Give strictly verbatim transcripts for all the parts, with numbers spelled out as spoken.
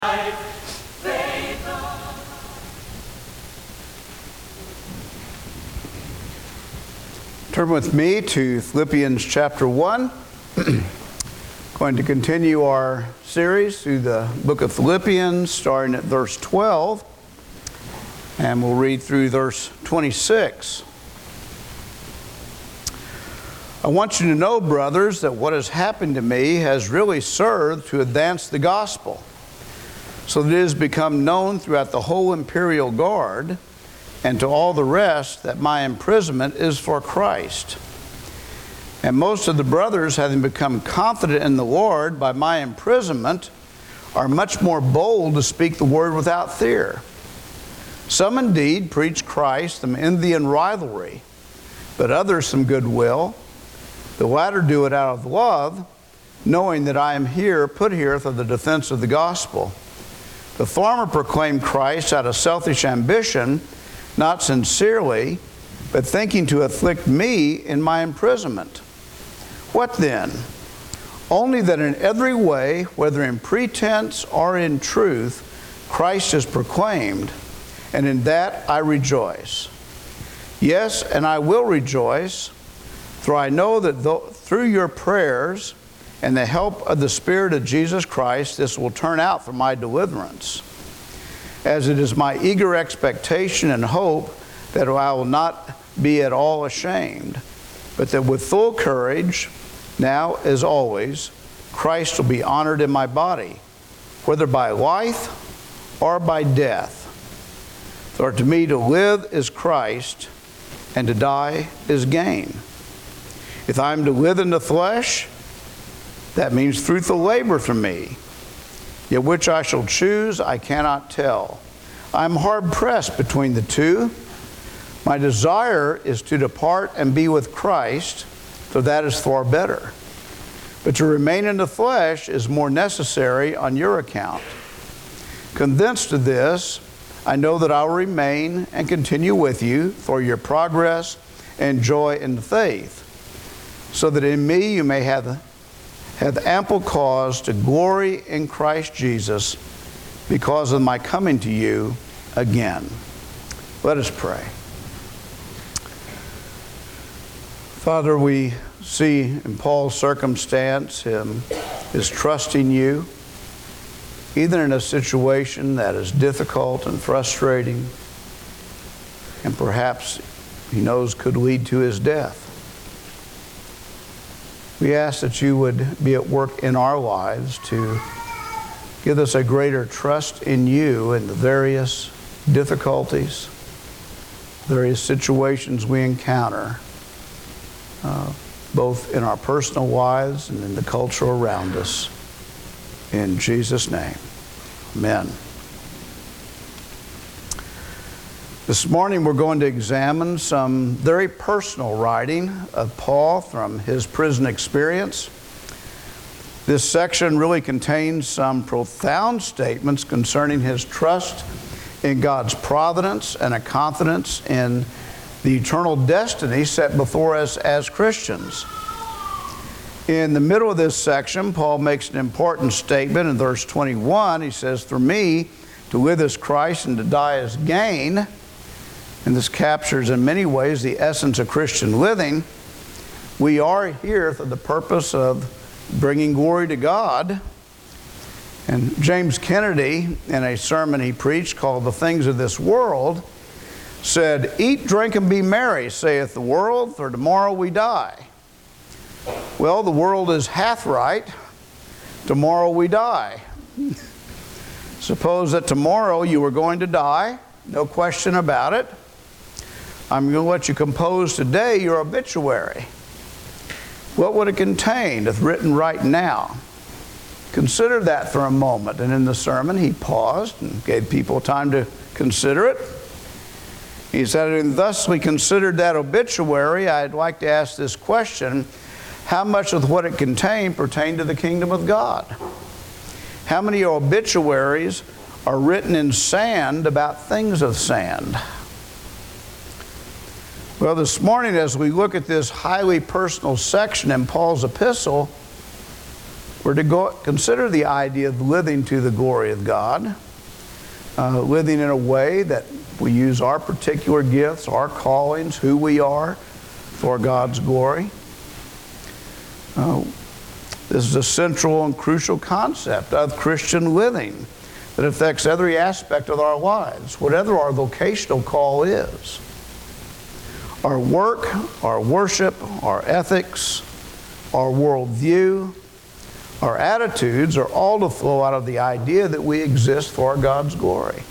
Turn with me to Philippians chapter one. Going to continue our series through the book of Philippians, starting at verse twelve, and we'll read through verse twenty-six. I want you to know, brothers, that what has happened to me has really served to advance the gospel, so that it has become known throughout the whole imperial guard and to all the rest that my imprisonment is for Christ. And most of the brothers, having become confident in the Lord by my imprisonment, are much more bold to speak the word without fear. Some indeed preach Christ from envy and rivalry, but others from goodwill. The latter do it out of love, knowing that I am here, put here for the defense of the gospel. The former proclaimed Christ out of selfish ambition, not sincerely, but thinking to afflict me in my imprisonment. What then? Only that in every way, whether in pretense or in truth, Christ is proclaimed, and in that I rejoice. Yes, and I will rejoice, for I know that though, through your prayers and the help of the Spirit of Jesus Christ, this will turn out for my deliverance. As it is my eager expectation and hope that I will not be at all ashamed, but that with full courage, now as always, Christ will be honored in my body, whether by life or by death. For to me to live is Christ, and to die is gain. If I am to live in the flesh, that means fruitful labor for me. Yet which I shall choose, I cannot tell. I am hard pressed between the two. My desire is to depart and be with Christ, for that is far better. But to remain in the flesh is more necessary on your account. Convinced of this, I know that I will remain and continue with you for your progress and joy in the faith, so that in me you may have have ample cause to glory in Christ Jesus because of my coming to you again. Let us pray. Father, we see in Paul's circumstance him is trusting you, even in a situation that is difficult and frustrating, and perhaps he knows could lead to his death. We ask that you would be at work in our lives to give us a greater trust in you in the various difficulties, various situations we encounter, uh, both in our personal lives and in the culture around us. In Jesus' name, amen. This morning we're going to examine some very personal writing of Paul from his prison experience. This section really contains some profound statements concerning his trust in God's providence and a confidence in the eternal destiny set before us as Christians. In the middle of this section, Paul makes an important statement in verse twenty-one. He says, "For me, to live is Christ and to die is gain." And this captures in many ways the essence of Christian living. We are here for the purpose of bringing glory to God. And James Kennedy, in a sermon he preached called "The Things of This World," said, "Eat, drink, and be merry, saith the world, for tomorrow we die." Well, the world is half right. Tomorrow we die. Suppose that tomorrow you were going to die, no question about it. I'm going to let you compose today your obituary. What would it contain if written right now? Consider that for a moment. And in the sermon, he paused and gave people time to consider it. He said, "And thusly considered that obituary, I'd like to ask this question: how much of what it contained pertained to the kingdom of God? How many obituaries are written in sand about things of sand?" Well, this morning, as we look at this highly personal section in Paul's epistle, we're to go, consider the idea of living to the glory of God, uh, living in a way that we use our particular gifts, our callings, who we are, for God's glory. Uh, this is a central and crucial concept of Christian living that affects every aspect of our lives, whatever our vocational call is. Our work, our worship, our ethics, our worldview, our attitudes are all to flow out of the idea that we exist for God's glory.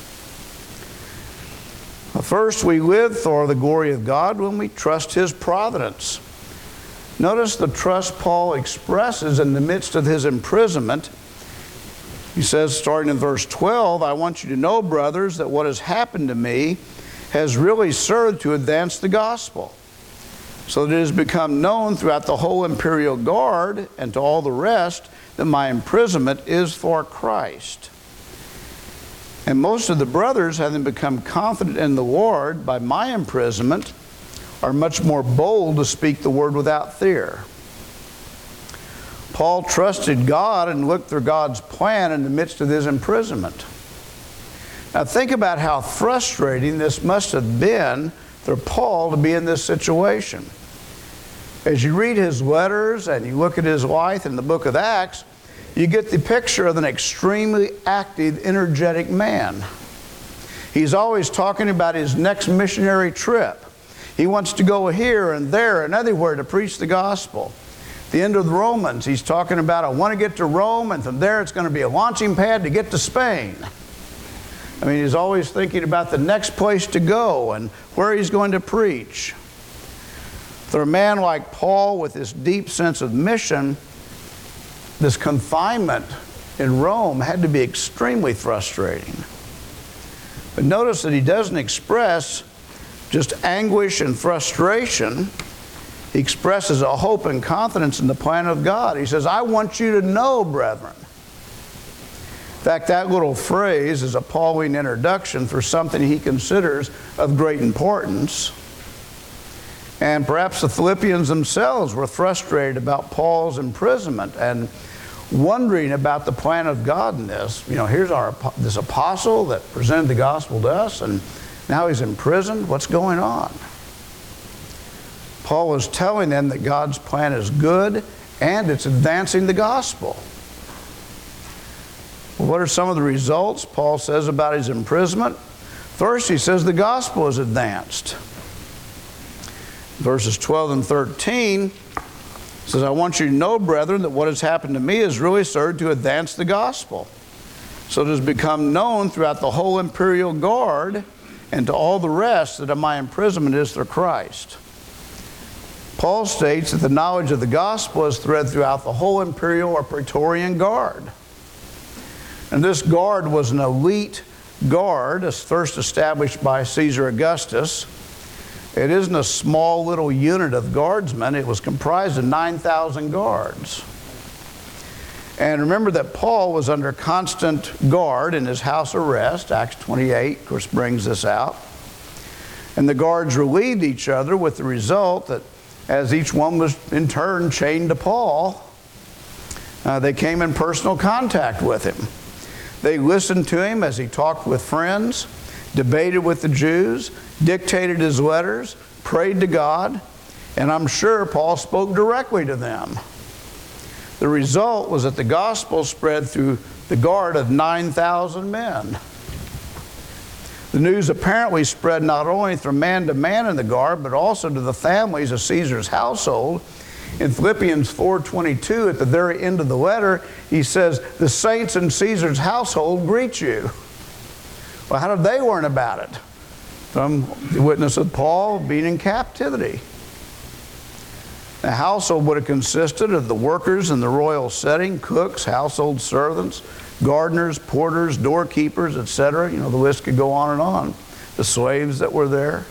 First, we live for the glory of God when we trust His providence. Notice the trust Paul expresses in the midst of his imprisonment. He says, starting in verse twelve, I want you to know, brothers, that what has happened to me has really served to advance the gospel, so that it has become known throughout the whole imperial guard and to all the rest that my imprisonment is for Christ. And most of the brothers, having become confident in the Lord by my imprisonment, are much more bold to speak the word without fear. Paul trusted God and looked through God's plan in the midst of his imprisonment. Now think about how frustrating this must have been for Paul to be in this situation. As you read his letters and you look at his life in the book of Acts, you get the picture of an extremely active, energetic man. He's always talking about his next missionary trip. He wants to go here and there and everywhere to preach the gospel. At the end of the Romans, he's talking about, I want to get to Rome, and from there it's going to be a launching pad to get to Spain. I mean, he's always thinking about the next place to go and where he's going to preach. For a man like Paul with this deep sense of mission, this confinement in Rome had to be extremely frustrating. But notice that he doesn't express just anguish and frustration. He expresses a hope and confidence in the plan of God. He says, I want you to know, brethren. In fact, that little phrase is a Pauline introduction for something he considers of great importance. And perhaps the Philippians themselves were frustrated about Paul's imprisonment and wondering about the plan of God in this. You know, here's our this apostle that presented the gospel to us, and now he's imprisoned. What's going on? Paul was telling them that God's plan is good and it's advancing the gospel. Well, what are some of the results Paul says about his imprisonment? First, he says the gospel is advanced. Verses twelve and thirteen says, I want you to know, brethren, that what has happened to me has really served to advance the gospel, so it has become known throughout the whole imperial guard and to all the rest that my imprisonment is for Christ. Paul states that the knowledge of the gospel is spread throughout the whole imperial or Praetorian guard. And this guard was an elite guard, as first established by Caesar Augustus. It isn't a small little unit of guardsmen. It was comprised of nine thousand guards. And remember that Paul was under constant guard in his house arrest. Acts twenty-eight, of course, brings this out. And the guards relieved each other, with the result that as each one was in turn chained to Paul, uh, they came in personal contact with him. They listened to him as he talked with friends, debated with the Jews, dictated his letters, prayed to God, and I'm sure Paul spoke directly to them. The result was that the gospel spread through the guard of nine thousand men. The news apparently spread not only from man to man in the guard, but also to the families of Caesar's household. In Philippians four twenty-two, at the very end of the letter, he says, the saints in Caesar's household greet you. Well, how did they learn about it? From the witness of Paul being in captivity. The household would have consisted of the workers in the royal setting, cooks, household servants, gardeners, porters, doorkeepers, et cetera. You know, the list could go on and on. The slaves that were there.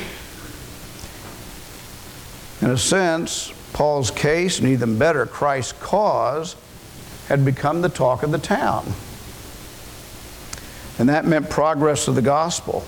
In a sense, Paul's case, and even better, Christ's cause, had become the talk of the town. And that meant progress of the gospel.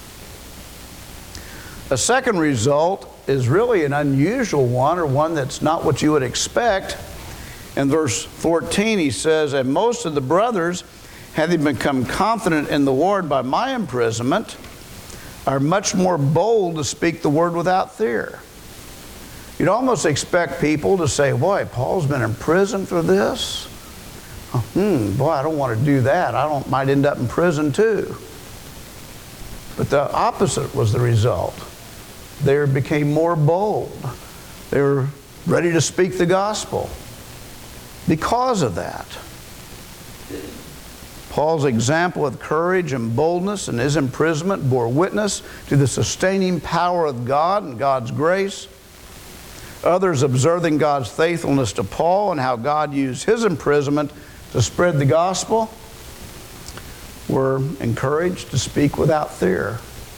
A second result is really an unusual one, or one that's not what you would expect. In verse fourteen, he says, and most of the brothers, having become confident in the Lord by my imprisonment, are much more bold to speak the word without fear. You'd almost expect people to say, boy, Paul's been in prison for this. Hmm, boy, I don't want to do that. I don't, might end up in prison too. But the opposite was the result. They became more bold. They were ready to speak the gospel because of that. Paul's example of courage and boldness in his imprisonment bore witness to the sustaining power of God and God's grace. Others, observing God's faithfulness to Paul and how God used his imprisonment to spread the gospel, were encouraged to speak without fear.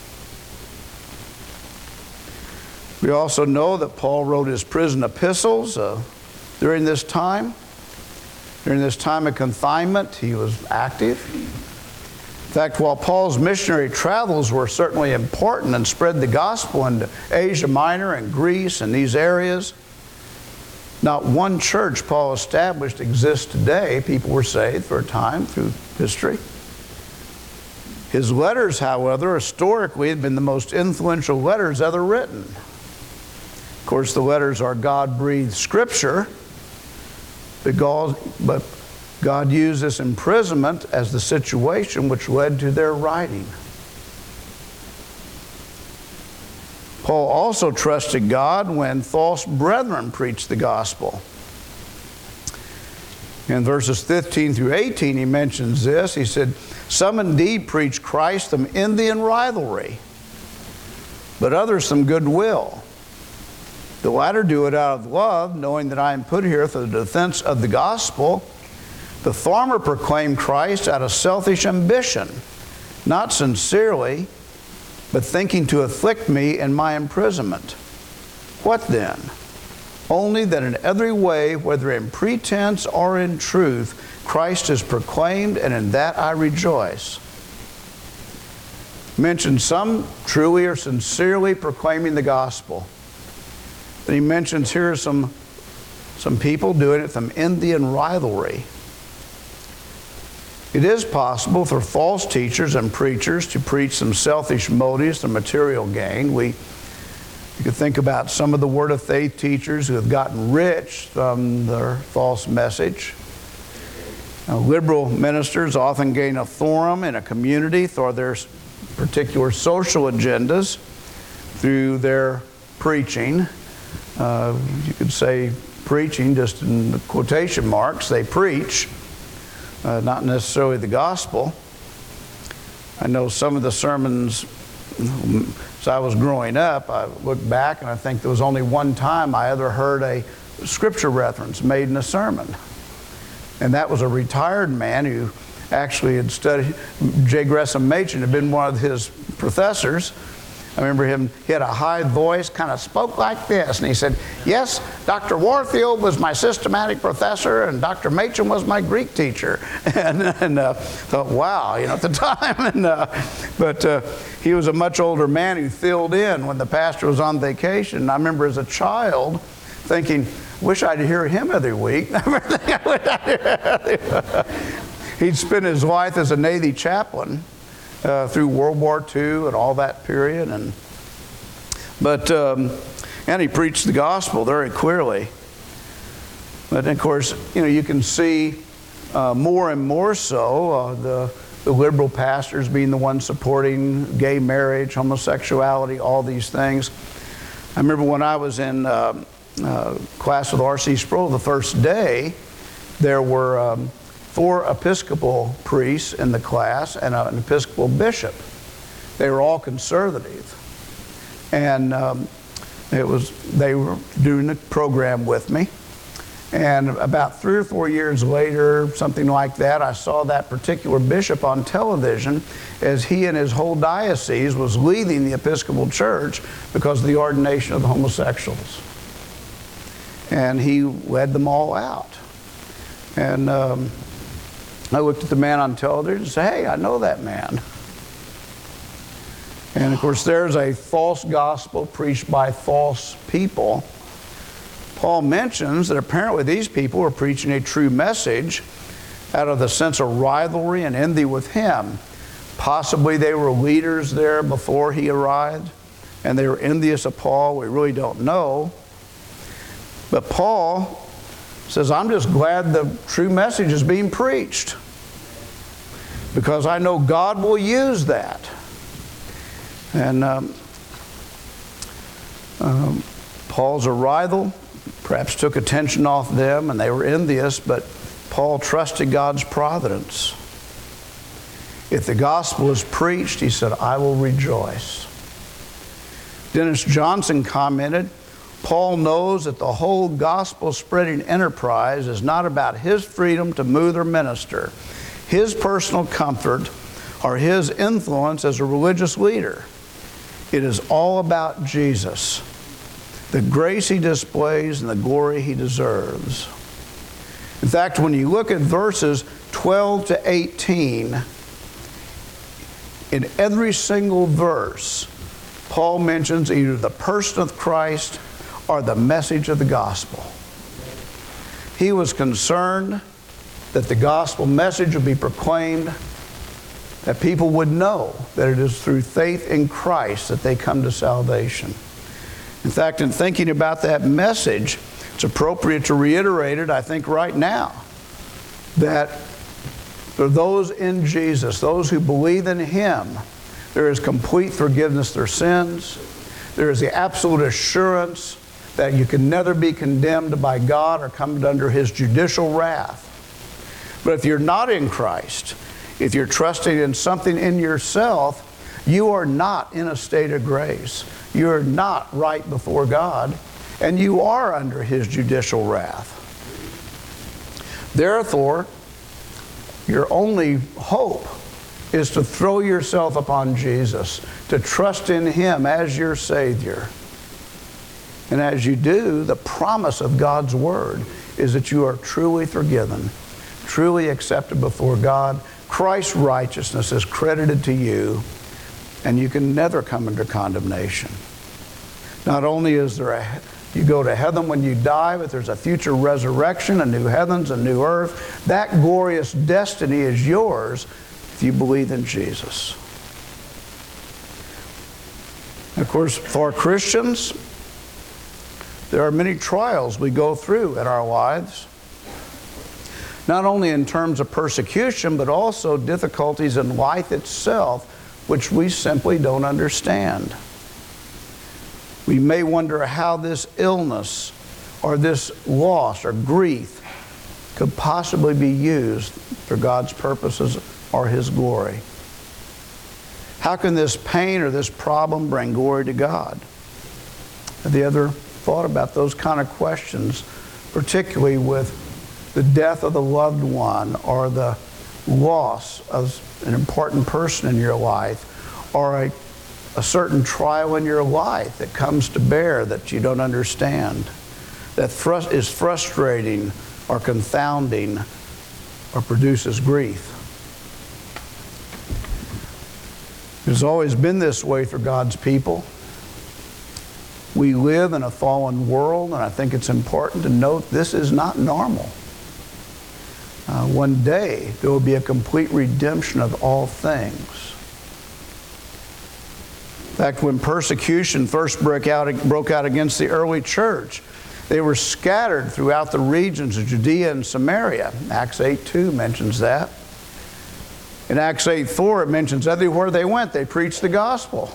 We also know that Paul wrote his prison epistles uh, during this time. During this time of confinement, he was active. In fact, while Paul's missionary travels were certainly important and spread the gospel into Asia Minor and Greece and these areas, not one church Paul established exists today. People were saved for a time through history. His letters, however, historically had been the most influential letters ever written. Of course, the letters are God-breathed scripture, but God, but God used this imprisonment as the situation which led to their writing. Paul also trusted God when false brethren preached the gospel. In verses fifteen through eighteen, he mentions this. He said, some indeed preach Christ from envy and rivalry, but others from goodwill. The latter do it out of love, knowing that I am put here for the defense of the gospel. The former proclaim Christ out of selfish ambition, not sincerely, but thinking to afflict me in my imprisonment. What then? Only that in every way, whether in pretense or in truth, Christ is proclaimed, and in that I rejoice. Mentioned some truly or sincerely proclaiming the gospel. But he mentions here some, some people doing it from envy and rivalry. It is possible for false teachers and preachers to preach some selfish motives for material gain. We, you could think about some of the Word of Faith teachers who have gotten rich from their false message. Now, liberal ministers often gain a forum in a community for their particular social agendas through their preaching. Uh, you could say preaching just in the quotation marks. They preach, uh, not necessarily the gospel. I know some of the sermons, as I was growing up, I look back and I think there was only one time I ever heard a scripture reference made in a sermon. And that was a retired man who actually had studied, J. Gresham Machen had been one of his professors. I remember him, he had a high voice, kind of spoke like this, and he said, yes, Doctor Warfield was my systematic professor, and Doctor Machen was my Greek teacher. And, and uh, thought, wow, you know, at the time. And, uh, but uh, he was a much older man who filled in when the pastor was on vacation. And I remember as a child thinking, wish I'd hear him every week. He'd spent his life as a Navy chaplain. Uh, through World War Two and all that period, and but um, and he preached the gospel very clearly. But of course, you know, you can see uh, more and more so uh, the the liberal pastors being the ones supporting gay marriage, homosexuality, all these things. I remember when I was in uh, uh, class with R C Sproul the first day, there were. Um, four Episcopal priests in the class and an Episcopal bishop. They were all conservative. And um, it was, they were doing the program with me. And about three or four years later, something like that, I saw that particular bishop on television as he and his whole diocese was leaving the Episcopal Church because of the ordination of the homosexuals. And he led them all out. And um, I looked at the man on television and said, hey, I know that man. And of course, there's a false gospel preached by false people Paul mentions that apparently these people were preaching a true message out of the sense of rivalry and envy with him. Possibly they were leaders there before he arrived, and they were envious of Paul. We really don't know. But Paul says, I'm just glad the true message is being preached, because I know God will use that. And um, um, Paul's arrival perhaps took attention off them, and they were envious, but Paul trusted God's providence. If the gospel is preached, he said, I will rejoice. Dennis Johnson commented, Paul knows that the whole gospel spreading enterprise is not about his freedom to move or minister, his personal comfort, or his influence as a religious leader. It is all about Jesus, the grace he displays and the glory he deserves. In fact, when you look at verses twelve to eighteen, in every single verse, Paul mentions either the person of Christ or the message of the gospel. He was concerned that the gospel message would be proclaimed, that people would know that it is through faith in Christ that they come to salvation. In fact, in thinking about that message, it's appropriate to reiterate it, I think, right now, that for those in Jesus, those who believe in Him, there is complete forgiveness of their sins. There is the absolute assurance that you can never be condemned by God or come under His judicial wrath. But if you're not in Christ, if you're trusting in something in yourself, you are not in a state of grace. You are not right before God, and you are under His judicial wrath. Therefore, your only hope is to throw yourself upon Jesus, to trust in Him as your Savior. And as you do, the promise of God's Word is that you are truly forgiven, truly accepted before God. Christ's righteousness is credited to you, and you can never come under condemnation. Not only is there a, you go to heaven when you die, but there's a future resurrection, a new heavens, a new earth. That glorious destiny is yours if you believe in Jesus. Of course, for Christians, there are many trials we go through in our lives, not only in terms of persecution, but also difficulties in life itself, which we simply don't understand. We may wonder how this illness or this loss or grief could possibly be used for God's purposes or His glory. How can this pain or this problem bring glory to God? Have you ever thought about those kind of questions, particularly with the death of a loved one or the loss of an important person in your life, or a, a certain trial in your life that comes to bear that you don't understand, that frust- is frustrating or confounding or produces grief? It's always been this way for God's people. We live in a fallen world, and I think it's important to note this is not normal. Uh, one day, there will be a complete redemption of all things. In fact, when persecution first broke out, broke out against the early church, they were scattered throughout the regions of Judea and Samaria. Acts eight two mentions that. In Acts eight four, it mentions everywhere they went, they preached the gospel.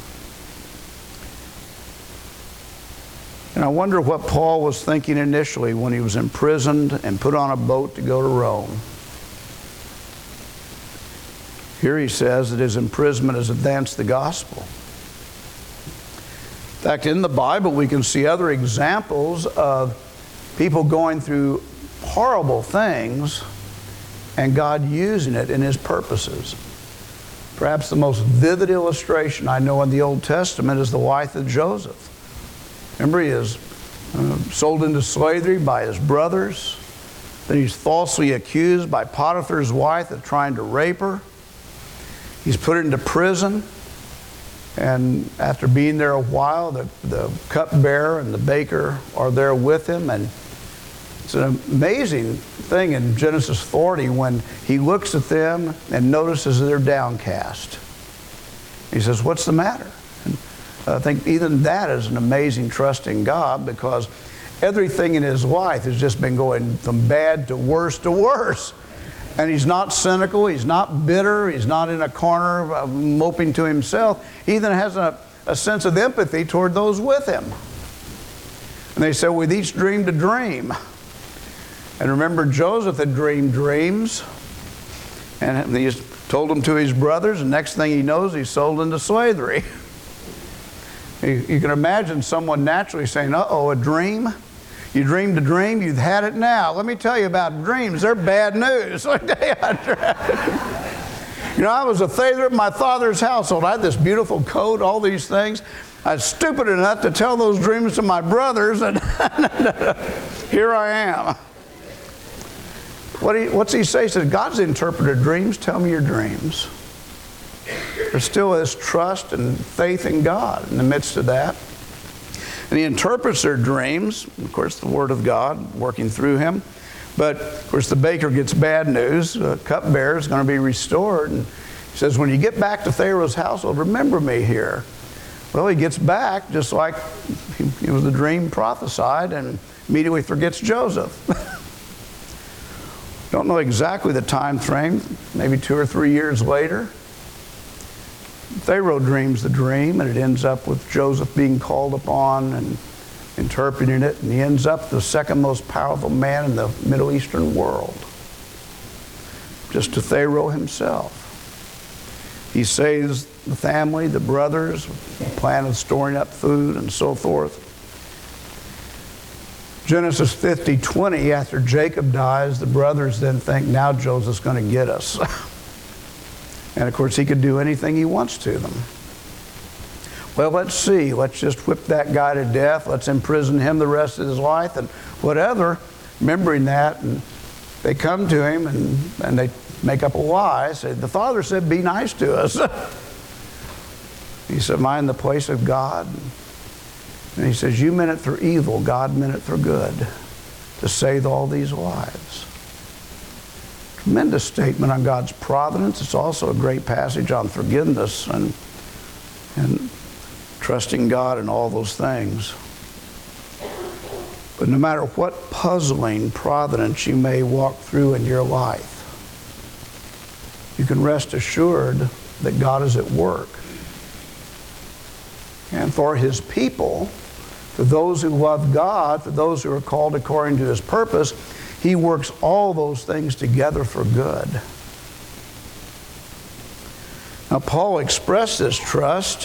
And I wonder what Paul was thinking initially when he was imprisoned and put on a boat to go to Rome. Here he says that his imprisonment has advanced the gospel. In fact, in the Bible, we can see other examples of people going through horrible things and God using it in His purposes. Perhaps the most vivid illustration I know in the Old Testament is the wife of Joseph. Remember, he is uh, sold into slavery by his brothers. Then he's falsely accused by Potiphar's wife of trying to rape her. He's put into prison. And after being there a while, the, the cupbearer and the baker are there with him. And it's an amazing thing in Genesis forty when he looks at them and notices they're downcast. He says, "What's the matter?" And I think even that is an amazing trust in God, because everything in his life has just been going from bad to worse to worse. And he's not cynical, he's not bitter, he's not in a corner uh, moping to himself. He even has a, a sense of empathy toward those with him. And they said, "We've each dreamed a dream." And remember, Joseph had dreamed dreams. And he told them to his brothers, and next thing he knows, he's sold into slavery. you, you can imagine someone naturally saying, "Uh-oh, a dream? You dreamed a dream, you've had it now. Let me tell you about dreams. They're bad news." You know, I was a favorite in my father's household. I had this beautiful coat, all these things. I was stupid enough to tell those dreams to my brothers, and here I am. What he, what's he say? He said, "God's the interpreter of dreams. Tell me your dreams." There's still this trust and faith in God in the midst of that. And he interprets their dreams, of course, the Word of God working through him. But, of course, the baker gets bad news. The cupbearer is going to be restored. And he says, "When you get back to Pharaoh's household, remember me here." Well, he gets back, just like he, it was the dream prophesied, and immediately forgets Joseph. Don't know exactly the time frame, maybe two or three years later. Pharaoh dreams the dream, and it ends up with Joseph being called upon and interpreting it, and he ends up the second most powerful man in the Middle Eastern world, just to Pharaoh himself. He saves the family, the brothers, the plan of storing up food and so forth. Genesis fifty twenty, after Jacob dies, the brothers then think, now Joseph's going to get us. And of course, he could do anything he wants to them. Well, let's see. Let's just whip that guy to death. Let's imprison him the rest of his life and whatever. Remembering that, and they come to him and, and they make up a lie. Say, the father said, "Be nice to us." He said, "Am I in the place of God?" And he says, "You meant it for evil. God meant it for good, to save all these lives." Tremendous statement on God's providence. It's also a great passage on forgiveness and, and trusting God in all those things. But no matter what puzzling providence you may walk through in your life, you can rest assured that God is at work. And for his people, for those who love God, for those who are called according to his purpose, he works all those things together for good. Now, Paul expressed this trust.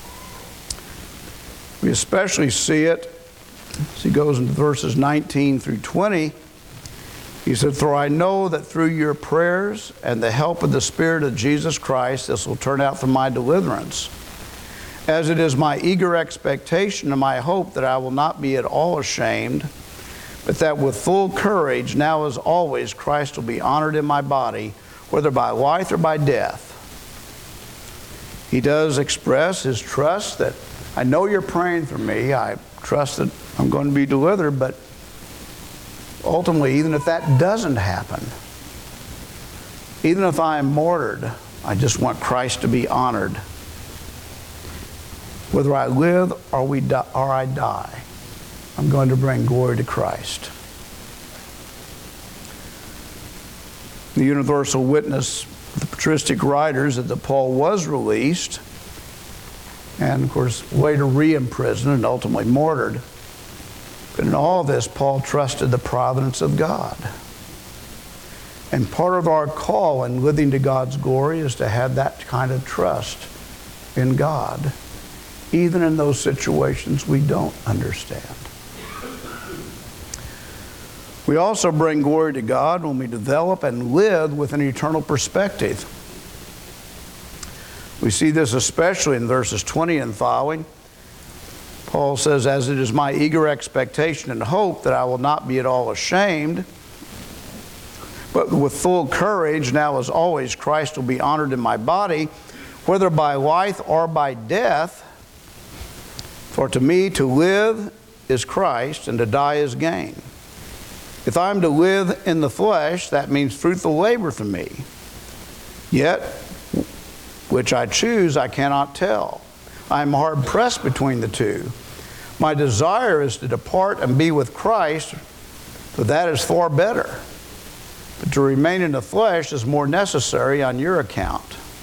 We especially see it as he goes into verses nineteen through twenty. He said, "For I know that through your prayers and the help of the Spirit of Jesus Christ, this will turn out for my deliverance. As it is my eager expectation and my hope that I will not be at all ashamed, but that with full courage, now as always, Christ will be honored in my body, whether by life or by death." He does express his trust that, I know you're praying for me. I trust that I'm going to be delivered, but ultimately, even if that doesn't happen, even if I am martyred, I just want Christ to be honored. Whether I live or, we die, or I die, I'm going to bring glory to Christ. The universal witness, the patristic writers, that Paul was released, and of course later re-imprisoned and ultimately martyred. But in all this, Paul trusted the providence of God. And part of our call in living to God's glory is to have that kind of trust in God, even in those situations we don't understand. We also bring glory to God when we develop and live with an eternal perspective. We see this especially in verses twenty and following. Paul says, "As it is my eager expectation and hope that I will not be at all ashamed, but with full courage, now as always, Christ will be honored in my body, whether by life or by death. For to me to live is Christ, and to die is gain. If I am to live in the flesh, that means fruitful labor for me. Yet, which I choose, I cannot tell. I am hard pressed between the two. My desire is to depart and be with Christ, for that is far better. But to remain in the flesh is more necessary on your account.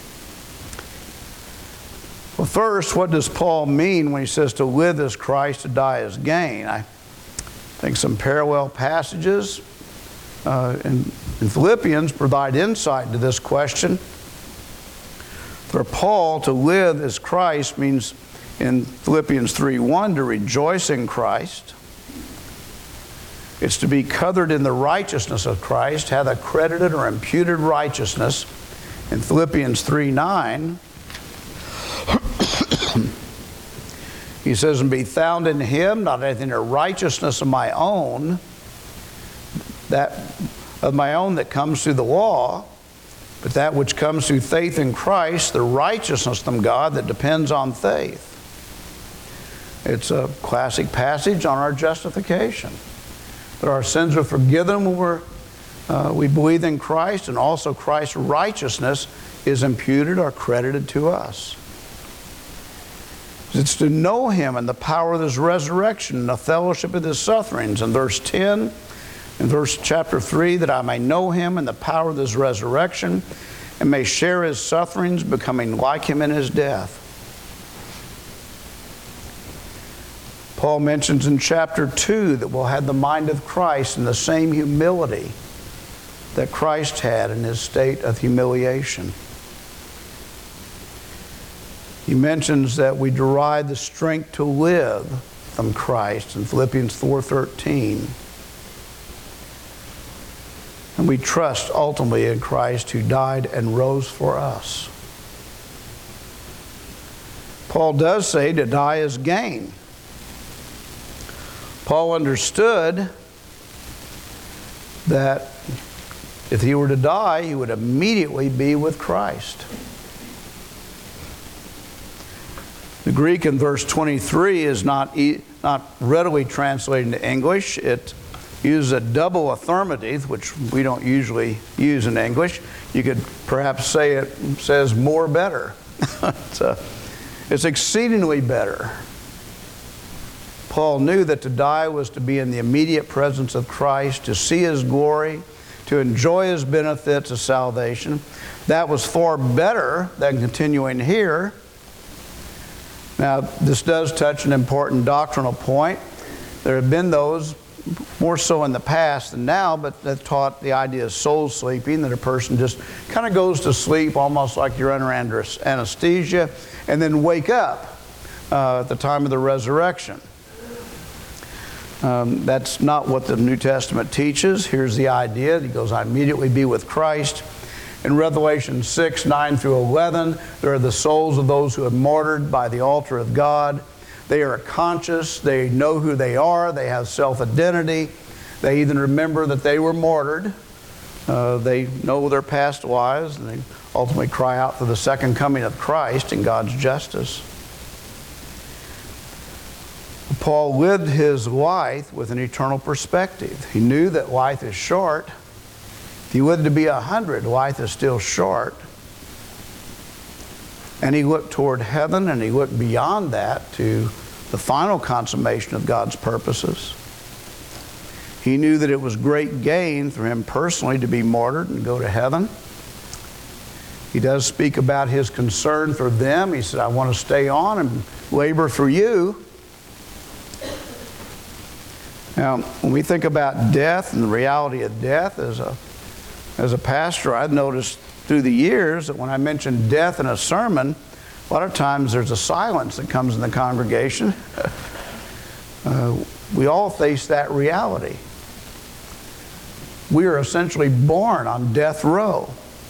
Well, first, what does Paul mean when he says to live is Christ, to die is gain? I think some parallel passages uh, in, in Philippians provide insight to this question. For Paul, to live as Christ means in Philippians three one to rejoice in Christ. It's to be covered in the righteousness of Christ, have accredited or imputed righteousness. In Philippians three nine, he says, and be found in Him, not anything of righteousness of my own, that of my own that comes through the law, but that which comes through faith in Christ, the righteousness from God that depends on faith. It's a classic passage on our justification. That our sins are forgiven when we're, uh, we believe in Christ, and also Christ's righteousness is imputed or credited to us. It's to know Him and the power of His resurrection and the fellowship of His sufferings. In verse ten, in verse chapter three, that I may know Him and the power of His resurrection and may share His sufferings, becoming like Him in His death. Paul mentions in chapter two that we'll have the mind of Christ and the same humility that Christ had in His state of humiliation. He mentions that we derive the strength to live from Christ in Philippians four thirteen. And we trust ultimately in Christ who died and rose for us. Paul does say to die is gain. Paul understood that if he were to die, he would immediately be with Christ. The Greek in verse twenty-three is not, e- not readily translated into English. It uses a double affirmative, which we don't usually use in English. You could perhaps say it says more better. it's, a, it's exceedingly better. Paul knew that to die was to be in the immediate presence of Christ, to see His glory, to enjoy His benefits of salvation. That was far better than continuing here. Now, this does touch an important doctrinal point. There have been those, more so in the past than now, but that taught the idea of soul sleeping, that a person just kind of goes to sleep almost like you're under anesthesia, and then wake up uh, at the time of the resurrection. Um, that's not what the New Testament teaches. Here's the idea. He goes, I immediately be with Christ. In Revelation six, nine through eleven, there are the souls of those who have martyred by the altar of God. They are conscious. They know who they are. They have self-identity. They even remember that they were martyred. Uh, they know their past lives, and they ultimately cry out for the second coming of Christ and God's justice. Paul lived his life with an eternal perspective. He knew that life is short. If he lived to be a hundred, life is still short. And he looked toward heaven, and he looked beyond that to the final consummation of God's purposes. He knew that it was great gain for him personally to be martyred and go to heaven. He does speak about his concern for them. He said, I want to stay on and labor for you. Now, when we think about death and the reality of death, as a, as a pastor, I've noticed through the years that when I mention death in a sermon, a lot of times there's a silence that comes in the congregation. uh, we all face that reality. We are essentially born on death row.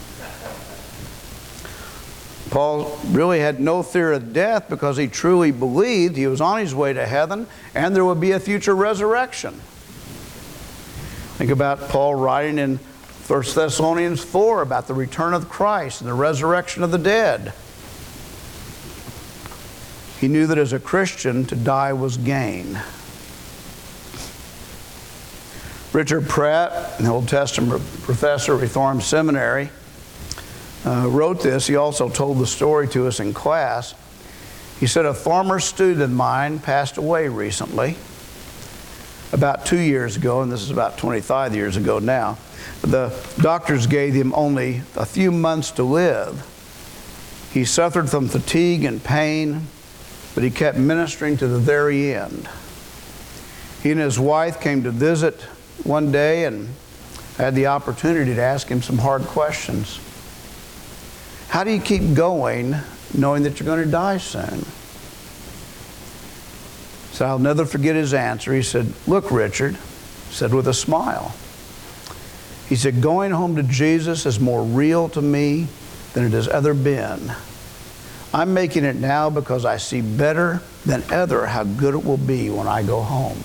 Paul really had no fear of death because he truly believed he was on his way to heaven and there would be a future resurrection. Think about Paul writing in First Thessalonians four about the return of Christ and the resurrection of the dead. He knew that as a Christian, to die was gain. Richard Pratt, an Old Testament professor at Reformed Seminary, uh, wrote this. He also told the story to us in class. He said, a former student of mine passed away recently, about two years ago, and this is about twenty-five years ago now. The doctors gave him only a few months to live. He suffered from fatigue and pain, but he kept ministering to the very end. He and his wife came to visit one day, and I had the opportunity to ask him some hard questions. How do you keep going knowing that you're going to die soon? So I'll never forget his answer. He said, look, Richard, said with a smile. He said, going home to Jesus is more real to me than it has ever been. I'm making it now because I see better than ever how good it will be when I go home.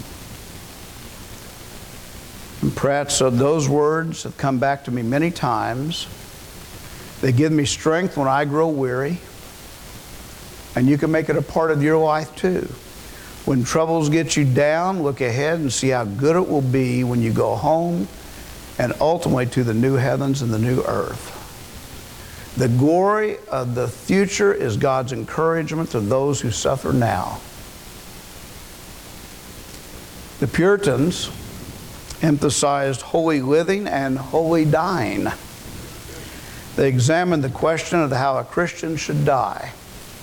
And Pratt said, those words have come back to me many times. They give me strength when I grow weary. And you can make it a part of your life too. When troubles get you down, look ahead and see how good it will be when you go home and ultimately to the new heavens and the new earth. The glory of the future is God's encouragement to those who suffer now. The Puritans emphasized holy living and holy dying. They examined the question of how a Christian should die.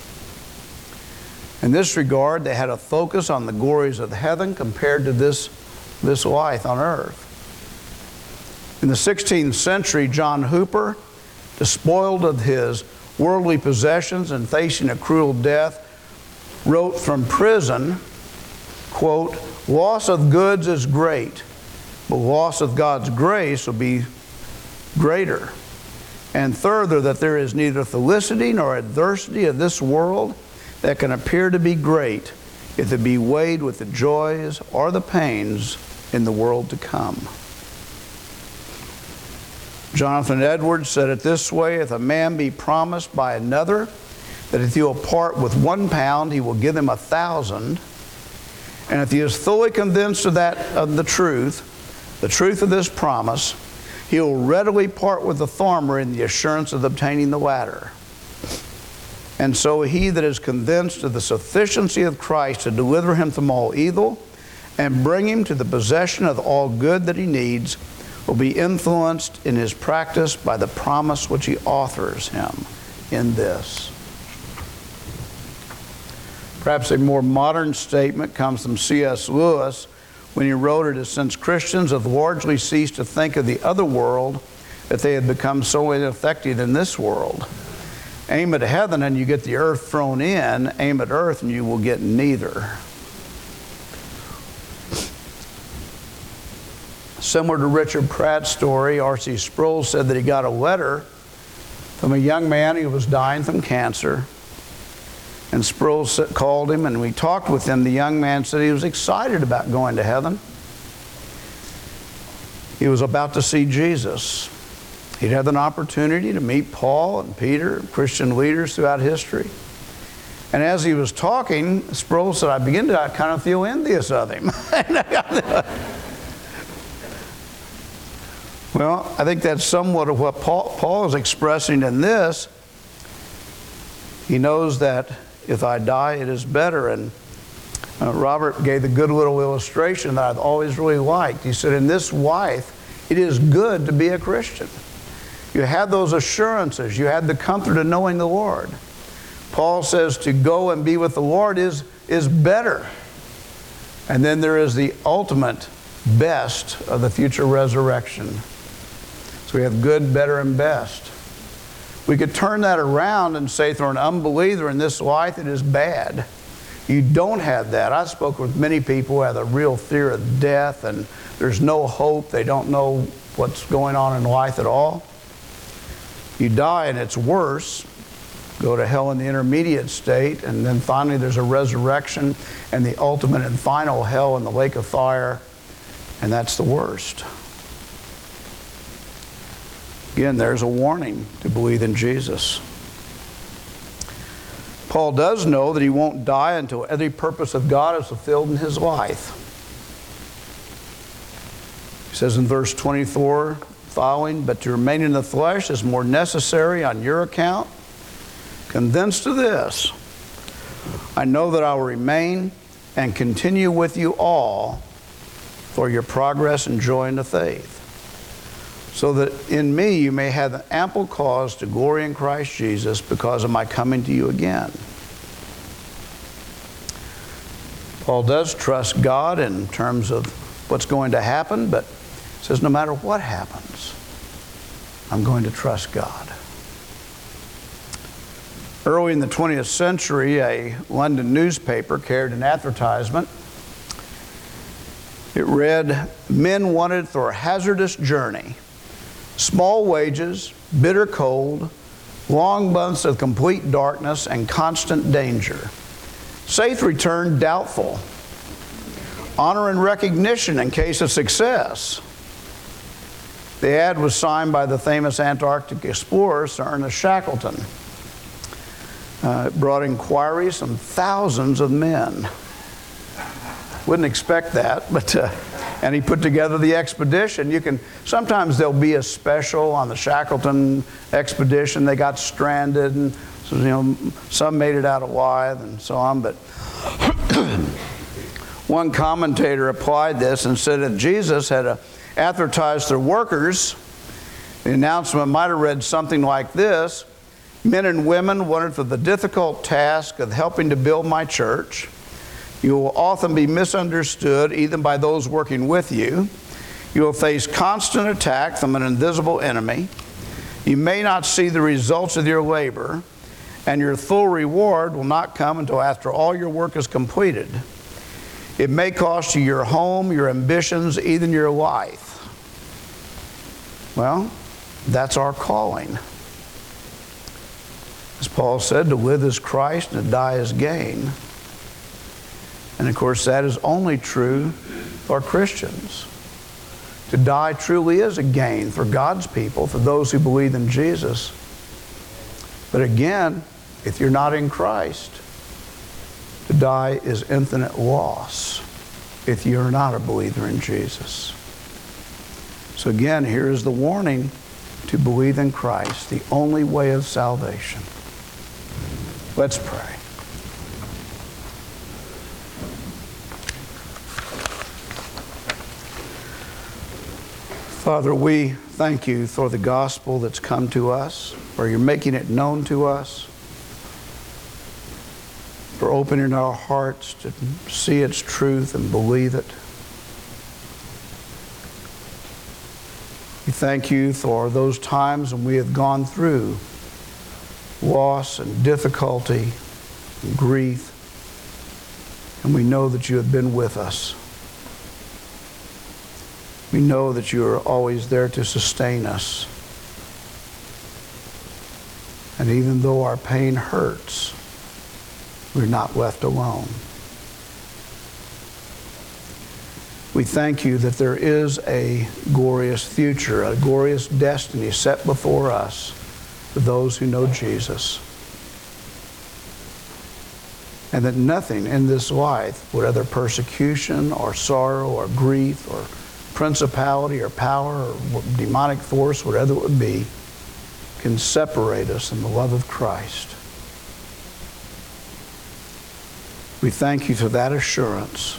In this regard, they had a focus on the glories of heaven compared to this, this life on earth. In the sixteenth century, John Hooper, despoiled of his worldly possessions and facing a cruel death, wrote from prison, quote, loss of goods is great, but loss of God's grace will be greater. And further, that there is neither felicity nor adversity of this world that can appear to be great if it be weighed with the joys or the pains in the world to come. Jonathan Edwards said it this way, if a man be promised by another that if he will part with one pound, he will give him a thousand, and if he is fully convinced of that, of the truth, the truth of this promise, he will readily part with the former in the assurance of obtaining the latter. And so he that is convinced of the sufficiency of Christ to deliver him from all evil and bring him to the possession of all good that he needs will be influenced in his practice by the promise which he offers him in this. Perhaps a more modern statement comes from C S Lewis when he wrote it as, since Christians have largely ceased to think of the other world, that they have become so ineffective in this world. Aim at heaven and you get the earth thrown in. Aim at earth and you will get neither. Similar to Richard Pratt's story, R C Sproul said that he got a letter from a young man who was dying from cancer. And Sproul called him and we talked with him. The young man said he was excited about going to heaven. He was about to see Jesus. He'd had an opportunity to meet Paul and Peter, Christian leaders throughout history. And as he was talking, Sproul said, I begin to kind of feel envious of him. Well, I think that's somewhat of what Paul, Paul is expressing in this. He knows that if I die, it is better. And uh, Robert gave a good little illustration that I've always really liked. He said, in this life, it is good to be a Christian. You had those assurances. You had the comfort of knowing the Lord. Paul says to go and be with the Lord is, is better. And then there is the ultimate best of the future resurrection. So we have good, better, and best. We could turn that around and say for an unbeliever in this life, it is bad. You don't have that. I spoke with many people who have a real fear of death and there's no hope. They don't know what's going on in life at all. You die and it's worse. Go to hell in the intermediate state, and then finally there's a resurrection and the ultimate and final hell in the lake of fire, and that's the worst. Again, there's a warning to believe in Jesus. Paul Paul does know that he won't die until every purpose of God is fulfilled in his life. He says in verse twenty-four following, but to remain in the flesh is more necessary on your account. Convinced of this, I know that I will remain and continue with you all for your progress and joy in the faith, so that in me you may have an ample cause to glory in Christ Jesus because of my coming to you again. Paul does trust God in terms of what's going to happen, but says no matter what happens, I'm going to trust God. Early in the twentieth century, a London newspaper carried an advertisement. It read, men wanted for a hazardous journey, small wages, bitter cold, long months of complete darkness and constant danger. Safe return doubtful. Honor and recognition in case of success. The ad was signed by the famous Antarctic explorer, Sir Ernest Shackleton. Uh, it brought inquiries from thousands of men. Wouldn't expect that, but uh, and he put together the expedition. You can sometimes there'll be a special on the Shackleton expedition. They got stranded, and so, you know, some made it out alive, and so on. But one commentator applied this and said if Jesus had a advertised their workers, the announcement might have read something like this: men and women wanted for the difficult task of helping to build my church. You will often be misunderstood even by those working with you. You will face constant attack from an invisible enemy. You may not see the results of your labor, and your full reward will not come until after all your work is completed. It may cost you your home, your ambitions, even your life. Well, that's our calling. As Paul said, to live is Christ and to die is gain. And of course, that is only true for Christians. To die truly is a gain for God's people, for those who believe in Jesus. But again, if you're not in Christ, to die is infinite loss if you're not a believer in Jesus. So again, here is the warning to believe in Christ, the only way of salvation. Let's pray. Father, we thank you for the gospel that's come to us, for you're making it known to us, for opening our hearts to see its truth and believe it. We thank you for those times when we have gone through loss and difficulty and grief, and we know that you have been with us. We know that you are always there to sustain us. And even though our pain hurts, we're not left alone. We thank you that there is a glorious future, a glorious destiny set before us for those who know Jesus. And that nothing in this life, whether persecution or sorrow or grief or principality or power or demonic force, whatever it would be, can separate us in the love of Christ. We thank you for that assurance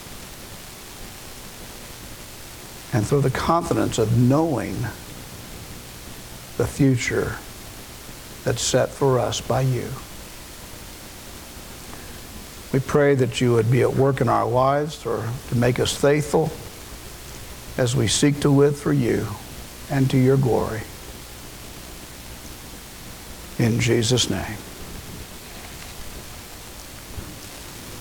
and for the confidence of knowing the future that's set for us by you. We pray that you would be at work in our lives or to make us faithful as we seek to live for you and to your glory. In Jesus' name.